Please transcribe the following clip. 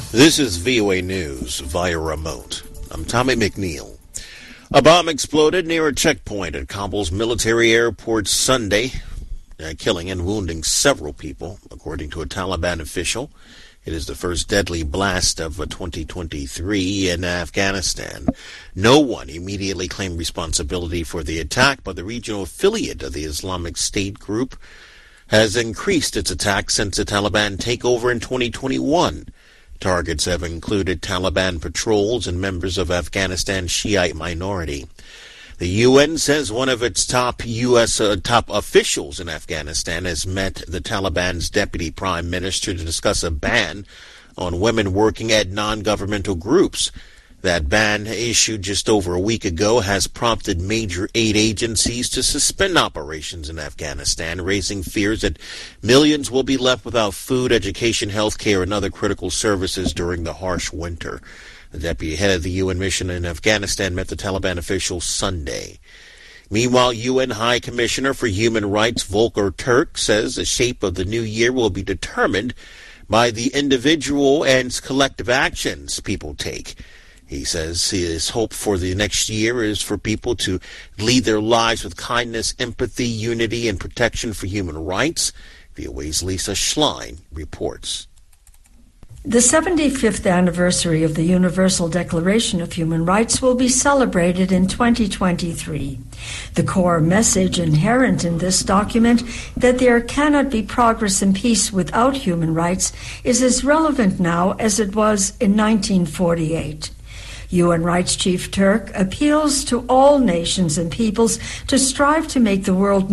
This is VOA News via remote. I'm Tommy McNeil. A bomb exploded near a checkpoint at Kabul's military airport Sunday, killing and wounding several people, according to a Taliban official. It is the first deadly blast of 2023 in Afghanistan. No one immediately claimed responsibility for the attack, but the regional affiliate of the Islamic State group has increased its attacks since the Taliban takeover in 2021. Targets have included Taliban patrols and members of Afghanistan's Shiite minority. The UN says one of its top officials in Afghanistan has met the Taliban's deputy prime minister to discuss a ban on women working at non-governmental groups. That ban, issued just over a week ago, has prompted major aid agencies to suspend operations in Afghanistan, raising fears that millions will be left without food, education, health care, and other critical services during the harsh winter. The deputy head of the UN mission in Afghanistan met the Taliban officials Sunday. Meanwhile, UN High Commissioner for Human Rights Volker Turk says the shape of the new year will be determined by the individual and collective actions people take. He says his hope for the next year is for people to lead their lives with kindness, empathy, unity, and protection for human rights. VOA's Lisa Schlein reports. The 75th anniversary of the Universal Declaration of Human Rights will be celebrated in 2023. The core message inherent in this document, that there cannot be progress and peace without human rights, is as relevant now as it was in 1948. UN Rights Chief Turk appeals to all nations and peoples to strive to make the world